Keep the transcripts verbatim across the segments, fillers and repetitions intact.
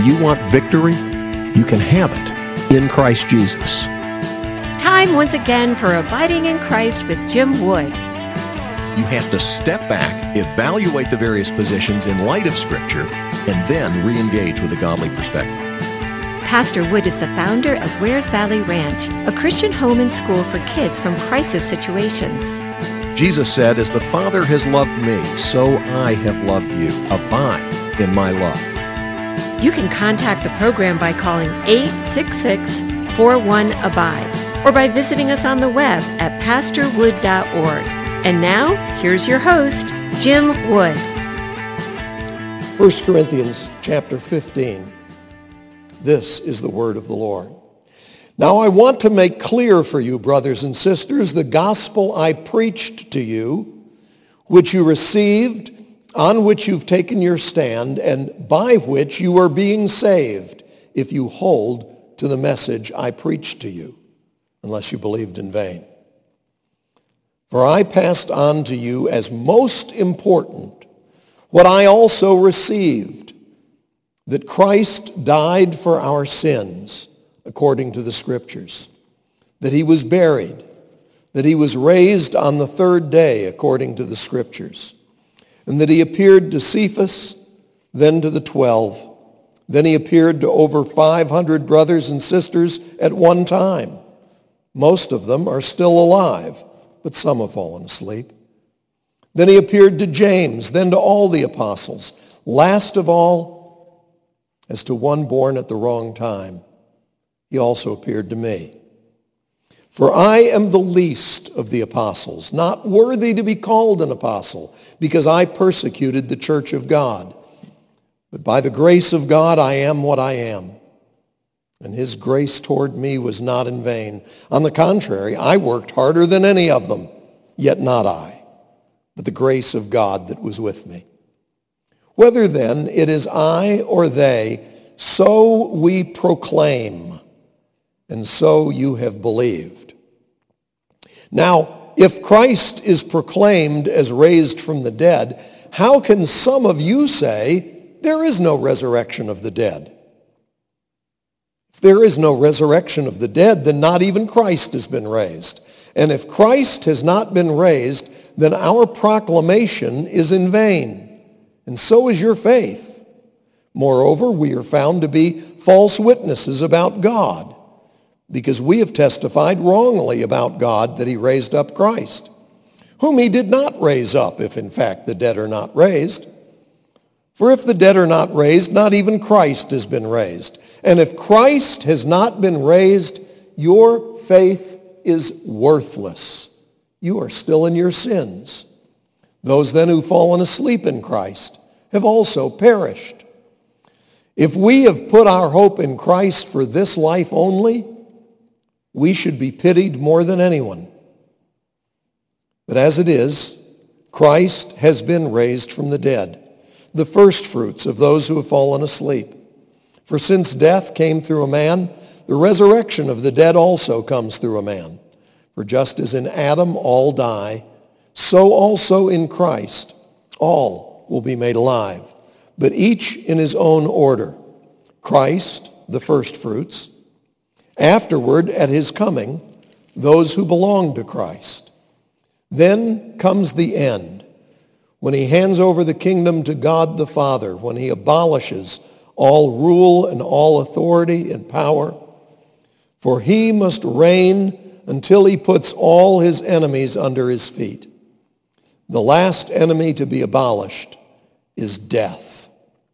you want victory? You can have it in Christ Jesus. Time once again for Abiding in Christ with Jim Wood. You have to step back, evaluate the various positions in light of Scripture, and then re-engage with a godly perspective. Pastor Wood is the founder of Wares Valley Ranch, a Christian home and school for kids from crisis situations. Jesus said, "As the Father has loved me, so I have loved you. Abide in my love." You can contact the program by calling eight six six, four one, abide or by visiting us on the web at pastor wood dot org. And now, here's your host, Jim Wood. First Corinthians chapter fifteen. This is the word of the Lord. Now I want to make clear for you, brothers and sisters, the gospel I preached to you, which you received, on which you've taken your stand, and by which you are being saved, if you hold to the message I preached to you, unless you believed in vain. For I passed on to you as most important what I also received, that Christ died for our sins, according to the Scriptures, that he was buried, that he was raised on the third day, according to the Scriptures, and that he appeared to Cephas, then to the twelve. Then he appeared to over five hundred brothers and sisters at one time. Most of them are still alive, but some have fallen asleep. Then he appeared to James, then to all the apostles. Last of all, as to one born at the wrong time, he also appeared to me. For I am the least of the apostles, not worthy to be called an apostle, because I persecuted the church of God. But by the grace of God I am what I am. And his grace toward me was not in vain. On the contrary, I worked harder than any of them, yet not I, but the grace of God that was with me. Whether then it is I or they, so we proclaim, and so you have believed. Now, if Christ is proclaimed as raised from the dead, how can some of you say there is no resurrection of the dead? If there is no resurrection of the dead, then not even Christ has been raised. And if Christ has not been raised, then our proclamation is in vain, and so is your faith. Moreover, we are found to be false witnesses about God, because we have testified wrongly about God that he raised up Christ, whom he did not raise up, if in fact the dead are not raised. For if the dead are not raised, not even Christ has been raised. And if Christ has not been raised, your faith is worthless. You are still in your sins. Those then who've fallen asleep in Christ have also perished. If we have put our hope in Christ for this life only, we should be pitied more than anyone. But as it is, Christ has been raised from the dead, the firstfruits of those who have fallen asleep. For since death came through a man, the resurrection of the dead also comes through a man. For just as in Adam all die, so also in Christ all will be made alive, but each in his own order. Christ, the firstfruits. Afterward, at his coming, those who belong to Christ. Then comes the end, when he hands over the kingdom to God the Father, when he abolishes all rule and all authority and power. For he must reign until he puts all his enemies under his feet. The last enemy to be abolished is death.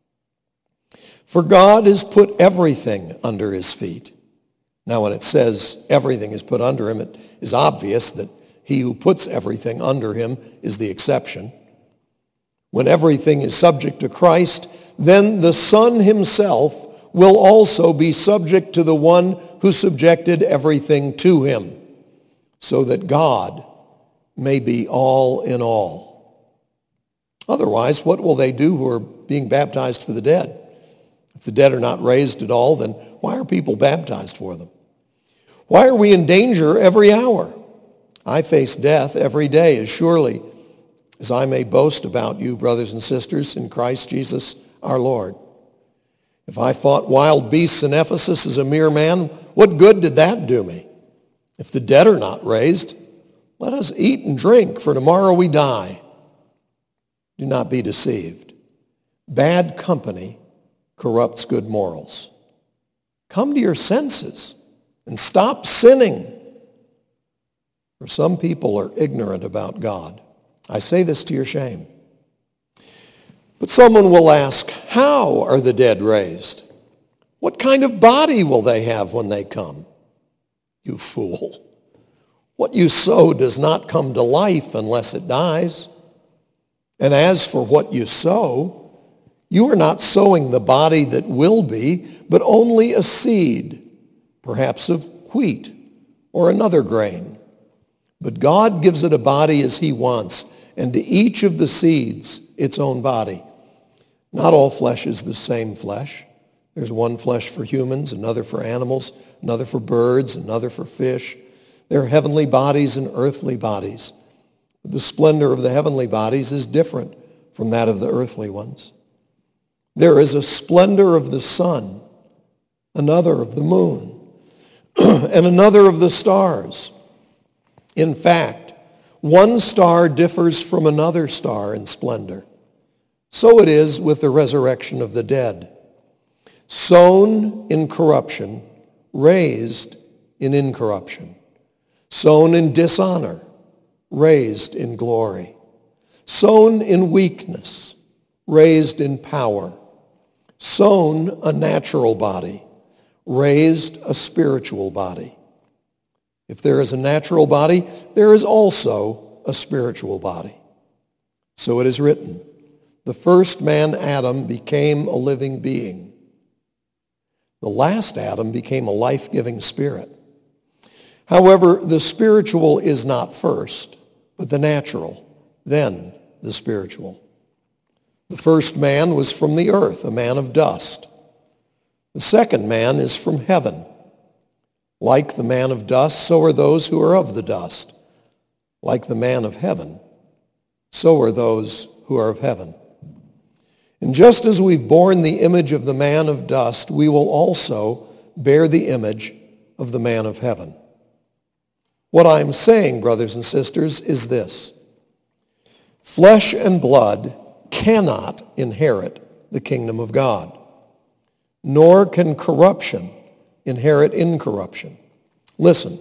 For God has put everything under his feet. Now, when it says everything is put under him, it is obvious that he who puts everything under him is the exception. When everything is subject to Christ, then the Son himself will also be subject to the one who subjected everything to him, so that God may be all in all. Otherwise, what will they do who are being baptized for the dead? If the dead are not raised at all, then why are people baptized for them? Why are we in danger every hour? I face death every day as surely as I may boast about you, brothers and sisters, in Christ Jesus our Lord. If I fought wild beasts in Ephesus as a mere man, what good did that do me? If the dead are not raised, let us eat and drink, for tomorrow we die. Do not be deceived. Bad company corrupts good morals. Come to your senses and stop sinning. For some people are ignorant about God. I say this to your shame. But someone will ask, how are the dead raised? What kind of body will they have when they come? You fool. What you sow does not come to life unless it dies. And as for what you sow, you are not sowing the body that will be, but only a seed, perhaps of wheat or another grain. But God gives it a body as he wants, and to each of the seeds its own body. Not all flesh is the same flesh. There's one flesh for humans, another for animals, another for birds, another for fish. There are heavenly bodies and earthly bodies. The splendor of the heavenly bodies is different from that of the earthly ones. There is a splendor of the sun, another of the moon, and another of the stars. In fact, one star differs from another star in splendor. So it is with the resurrection of the dead. Sown in corruption, raised in incorruption. Sown in dishonor, raised in glory. Sown in weakness, raised in power. Sown a natural body, raised a spiritual body. If there is a natural body, there is also a spiritual body. So it is written, the first man, Adam, became a living being. The last Adam became a life-giving spirit. However, the spiritual is not first, but the natural, then the spiritual. The first man was from the earth, a man of dust. The second man is from heaven. Like the man of dust, so are those who are of the dust. Like the man of heaven, so are those who are of heaven. And just as we've borne the image of the man of dust, we will also bear the image of the man of heaven. What I'm saying, brothers and sisters, is this. Flesh and blood cannot inherit the kingdom of God, nor can corruption inherit incorruption. Listen,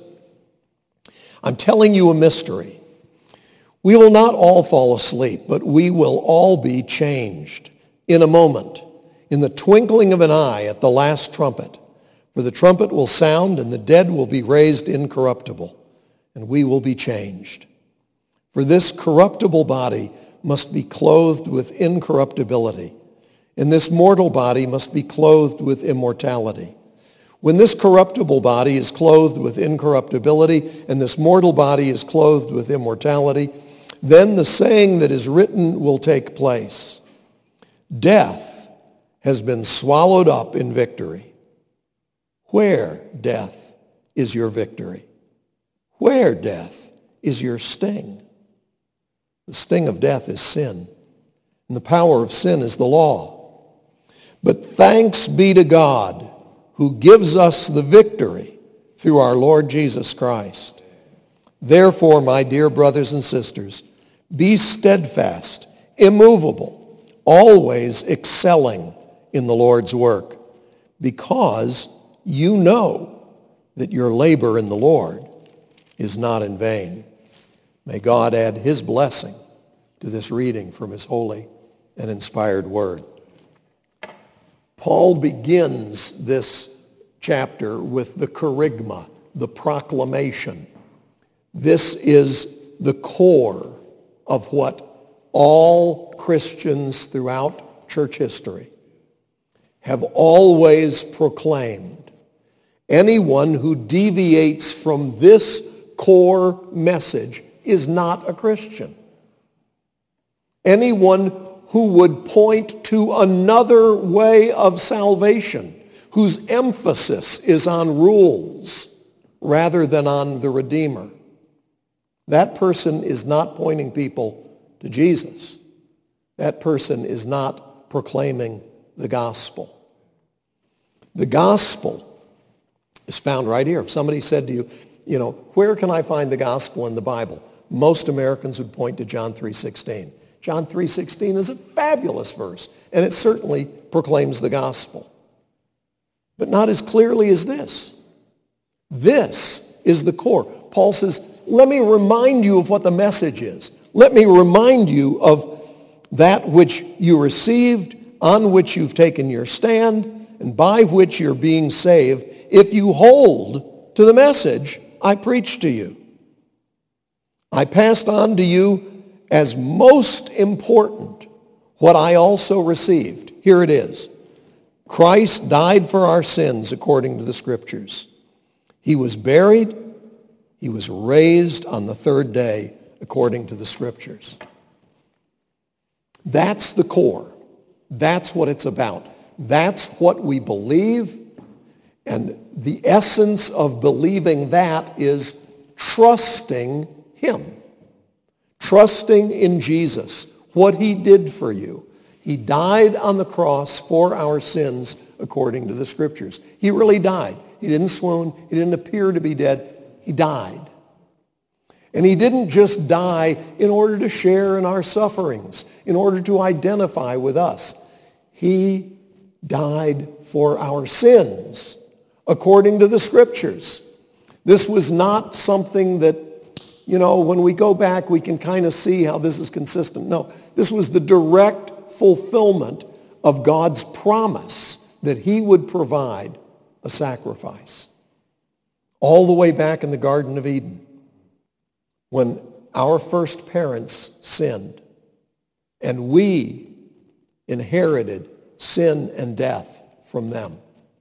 I'm telling you a mystery. We will not all fall asleep, but we will all be changed in a moment, in the twinkling of an eye at the last trumpet. For the trumpet will sound, and the dead will be raised incorruptible, and we will be changed. For this corruptible body must be clothed with incorruptibility, and this mortal body must be clothed with immortality. When this corruptible body is clothed with incorruptibility, and this mortal body is clothed with immortality, then the saying that is written will take place. Death has been swallowed up in victory. Where, death, is your victory? Where, death, is your sting? The sting of death is sin, and the power of sin is the law. But thanks be to God who gives us the victory through our Lord Jesus Christ. Therefore, my dear brothers and sisters, be steadfast, immovable, always excelling in the Lord's work, because you know that your labor in the Lord is not in vain. May God add his blessing to this reading from his holy and inspired word. Paul begins this chapter with the kerygma, the proclamation. This is the core of what all Christians throughout church history have always proclaimed. Anyone who deviates from this core message is not a Christian. Anyone who would point to another way of salvation, whose emphasis is on rules rather than on the Redeemer, that person is not pointing people to Jesus. That person is not proclaiming the gospel. The gospel is found right here. If somebody said to you, you know, where can I find the gospel in the Bible? Most Americans would point to John three sixteen. John three sixteen is a fabulous verse, and it certainly proclaims the gospel. But not as clearly as this. This is the core. Paul says, let me remind you of what the message is. Let me remind you of that which you received, on which you've taken your stand, and by which you're being saved, if you hold to the message I preached to you. I passed on to you as most important what I also received. Here it is. Christ died for our sins according to the Scriptures. He was buried. He was raised on the third day according to the Scriptures. That's the core. That's what it's about. That's what we believe. And the essence of believing that is trusting Him. Trusting in Jesus, what He did for you. He died on the cross for our sins according to the Scriptures. He really died. He didn't swoon. He didn't appear to be dead. He died. And He didn't just die in order to share in our sufferings, in order to identify with us. He died for our sins according to the Scriptures. This was not something that, you know, when we go back, we can kind of see how this is consistent. No, this was the direct fulfillment of God's promise that He would provide a sacrifice. All the way back in the Garden of Eden, when our first parents sinned, and we inherited sin and death from them,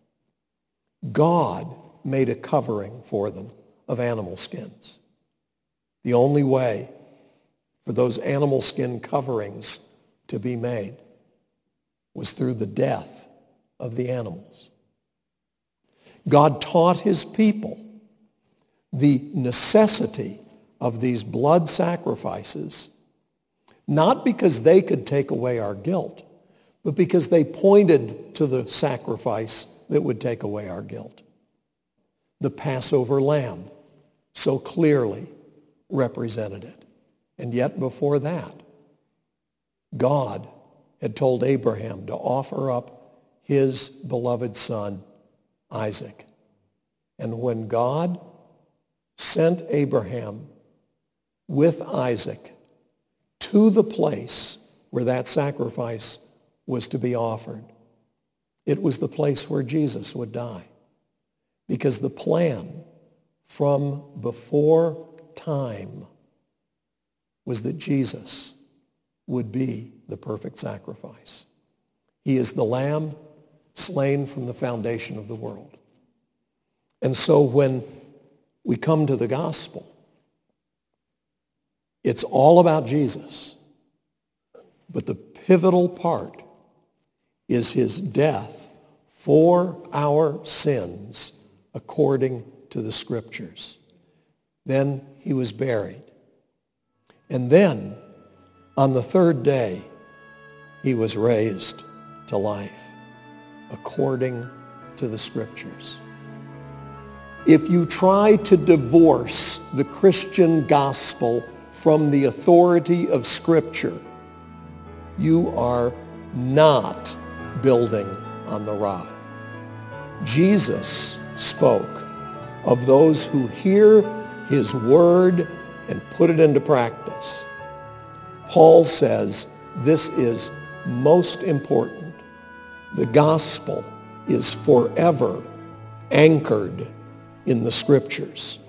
God made a covering for them of animal skins. The only way for those animal skin coverings to be made was through the death of the animals. God taught His people the necessity of these blood sacrifices, not because they could take away our guilt, but because they pointed to the sacrifice that would take away our guilt. The Passover lamb so clearly represented it. And yet before that, God had told Abraham to offer up his beloved son, Isaac. And when God sent Abraham with Isaac to the place where that sacrifice was to be offered, it was the place where Jesus would die. Because the plan from before time was that Jesus would be the perfect sacrifice. He is the Lamb slain from the foundation of the world. And so when we come to the gospel, it's all about Jesus. But the pivotal part is His death for our sins according to the Scriptures. Then He was buried. And then on the third day, He was raised to life according to the Scriptures. If you try to divorce the Christian gospel from the authority of Scripture, you are not building on the rock. Jesus spoke of those who hear His word and put it into practice. Paul says this is most important. The gospel is forever anchored in the Scriptures.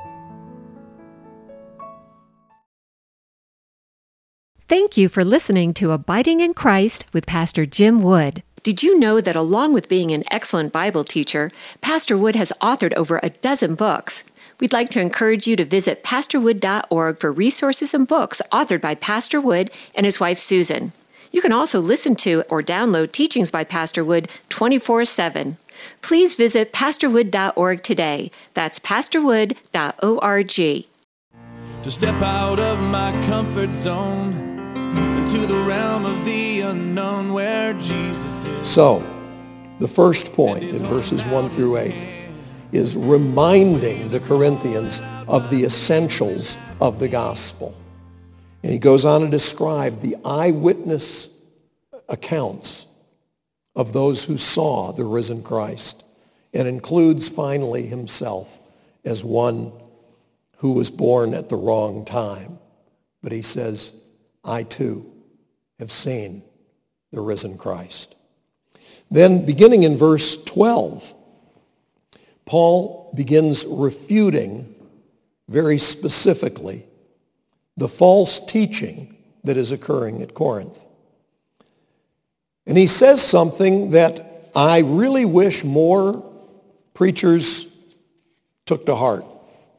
Thank you for listening to Abiding in Christ with Pastor Jim Wood. Did you know that along with being an excellent Bible teacher, Pastor Wood has authored over a dozen books? We'd like to encourage you to visit pastor wood dot org for resources and books authored by Pastor Wood and his wife Susan. You can also listen to or download teachings by Pastor Wood twenty-four seven. Please visit pastor wood dot org today. That's pastor wood dot org. To step out of my comfort zone into the realm of the unknown where Jesus is. So, The first point in verses one through eight is reminding the Corinthians of the essentials of the gospel. And he goes on to describe the eyewitness accounts of those who saw the risen Christ, and includes finally himself as one who was born at the wrong time. But he says, I too have seen the risen Christ. Then beginning in verse twelve, Paul begins refuting very specifically the false teaching that is occurring at Corinth. And he says something that I really wish more preachers took to heart.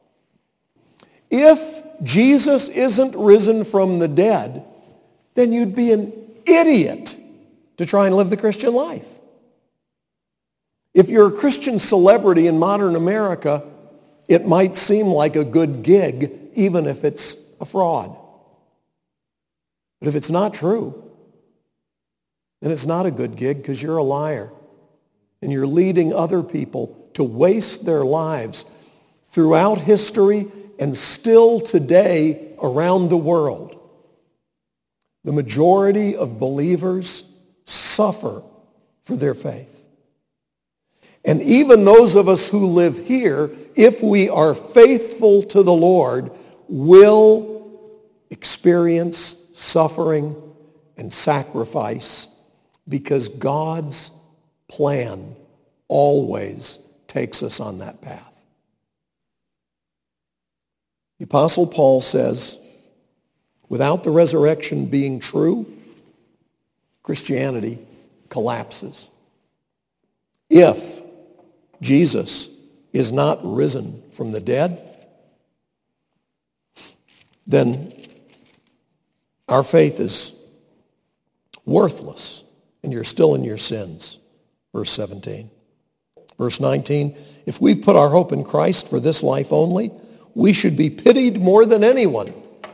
If Jesus isn't risen from the dead, then you'd be an idiot to try and live the Christian life. If you're a Christian celebrity in modern America, it might seem like a good gig, even if it's a fraud. But if it's not true, then it's not a good gig because you're a liar. And you're leading other people to waste their lives throughout history and still today around the world. The majority of believers suffer for their faith. And even those of us who live here, if we are faithful to the Lord, will experience suffering and sacrifice because God's plan always takes us on that path. The Apostle Paul says, without the resurrection being true, Christianity collapses. If Jesus is not risen from the dead, then our faith is worthless and you're still in your sins. Verse seventeen. Verse nineteen, if we've put our hope in Christ for this life only, we should be pitied more than anyone.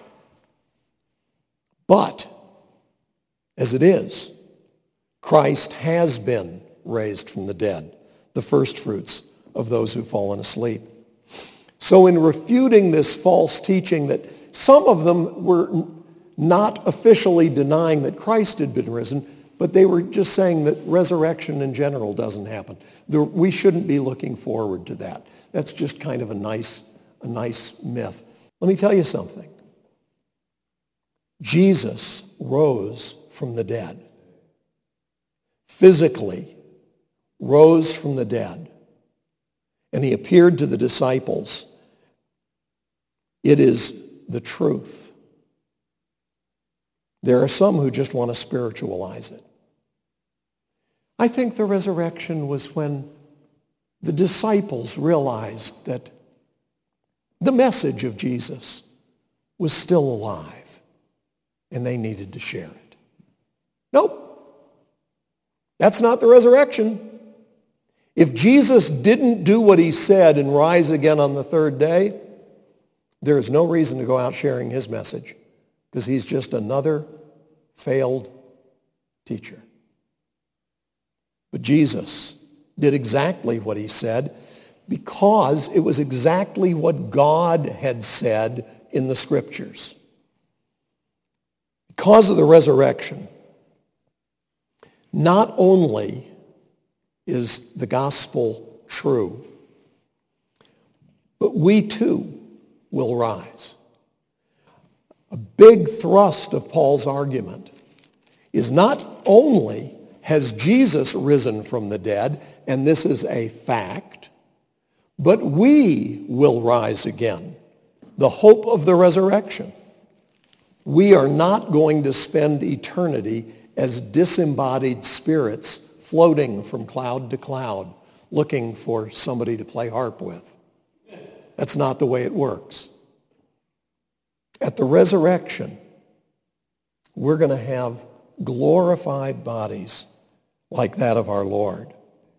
But, as it is, Christ has been raised from the dead, the first fruits of those who've fallen asleep. So in refuting this false teaching that some of them were not officially denying that Christ had been risen, but they were just saying that resurrection in general doesn't happen. We shouldn't be looking forward to that. That's just kind of a nice, a nice myth. Let me tell you something. Jesus rose from the dead. Physically rose from the dead. And he appeared to the disciples. It is the truth. There are some who just want to spiritualize it. I think the resurrection was when the disciples realized that the message of Jesus was still alive and they needed to share it. Nope. That's not the resurrection. If Jesus didn't do what he said and rise again on the third day, there is no reason to go out sharing his message because he's just another failed teacher. But Jesus did exactly what he said because it was exactly what God had said in the scriptures. Because of the resurrection, not only is the gospel true, but we too will rise. A big thrust of Paul's argument is not only has Jesus risen from the dead, and this is a fact, but we will rise again. The hope of the resurrection. We are not going to spend eternity as disembodied spirits floating from cloud to cloud, looking for somebody to play harp with. That's not the way it works. At the resurrection, we're going to have glorified bodies like that of our Lord.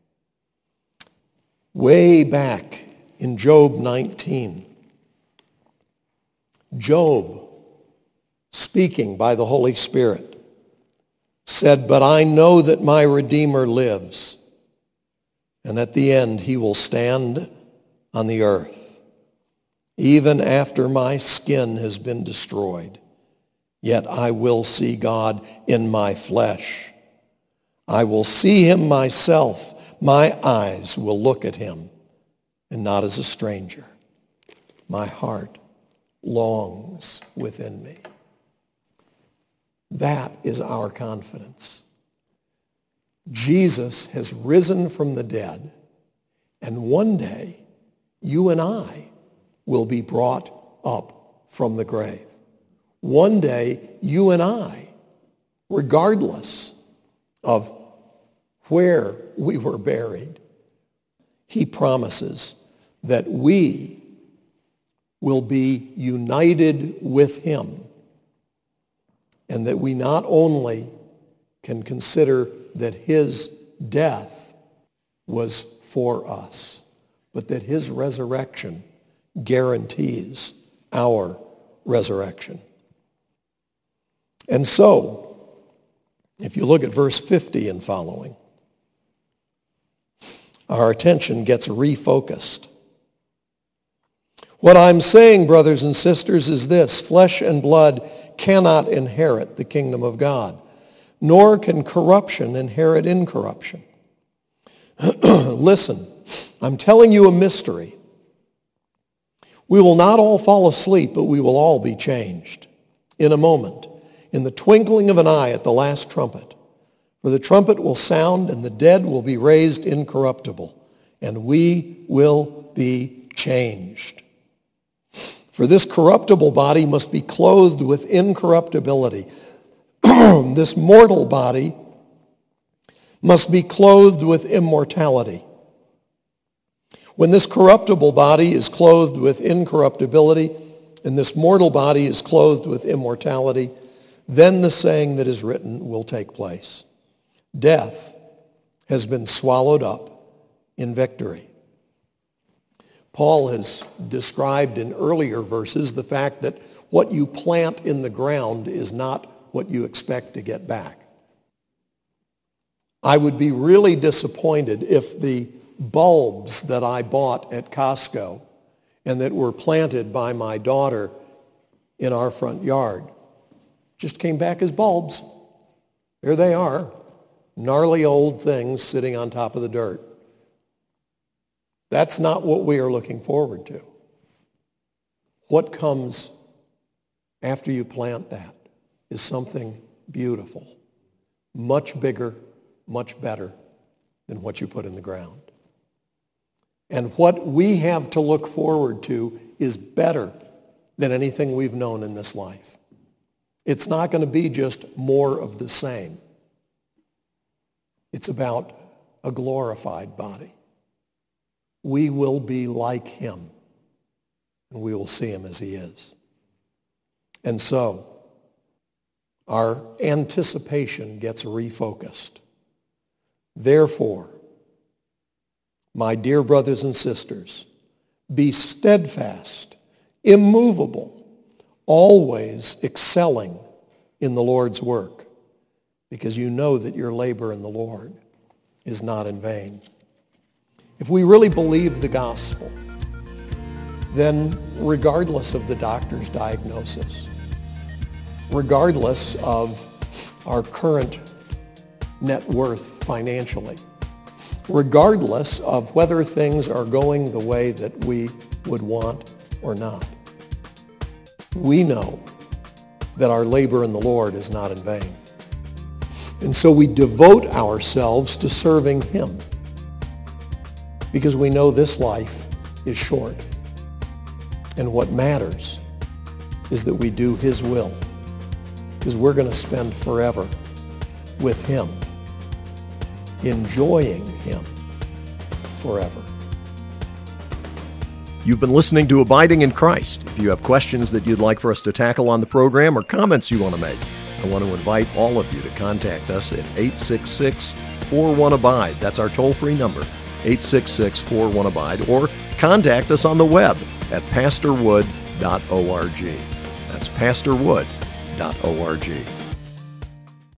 Way back in Job nineteen, Job, speaking by the Holy Spirit, said, "But I know that my Redeemer lives, And at the end, he will stand on the earth. Even after my skin has been destroyed, yet I will see God in my flesh. I will see him myself. My eyes will look at him, and not as a stranger. My heart longs within me. That is our confidence. Jesus has risen from the dead, and one day you and I will be brought up from the grave. One day you and I, regardless of where we were buried, he promises that we will be united with him, and that we not only can consider that his death was for us, but that his resurrection guarantees our resurrection. And so, if you look at verse fifty and following, our attention gets refocused. What I'm saying, brothers and sisters, is this: flesh and blood cannot inherit the kingdom of God, nor can corruption inherit incorruption. Listen, I'm telling you a mystery. We will not all fall asleep, but we will all be changed in a moment, in the twinkling of an eye at the last trumpet. For the trumpet will sound, and the dead will be raised incorruptible, and we will be changed. For this corruptible body must be clothed with incorruptibility. This mortal body must be clothed with immortality. When this corruptible body is clothed with incorruptibility, and this mortal body is clothed with immortality, then the saying that is written will take place: death has been swallowed up in victory. Paul has described in earlier verses the fact that what you plant in the ground is not what you expect to get back. I would be really disappointed if the bulbs that I bought at Costco and that were planted by my daughter in our front yard just came back as bulbs. There they are, gnarly old things sitting on top of the dirt. That's not what we are looking forward to. What comes after you plant that is something beautiful, much bigger, much better than what you put in the ground. And what we have to look forward to is better than anything we've known in this life. It's not going to be just more of the same. It's about a glorified body. We will be like him, and we will see him as he is. And so, our anticipation gets refocused. Therefore, my dear brothers and sisters, be steadfast, immovable, always excelling in the Lord's work, because you know that your labor in the Lord is not in vain. If we really believe the gospel, then regardless of the doctor's diagnosis, regardless of our current net worth financially, regardless of whether things are going the way that we would want or not, we know that our labor in the Lord is not in vain. And so we devote ourselves to serving him, because we know this life is short. And what matters is that we do his will, because we're going to spend forever with him, enjoying him forever. You've been listening to Abiding in Christ. If you have questions that you'd like for us to tackle on the program or comments you want to make, I want to invite all of you to contact us at eight six six, four one, ABIDE. That's our toll-free number, eight six six, four one, ABIDE, or contact us on the web at pastor wood dot org. That's pastor wood dot org.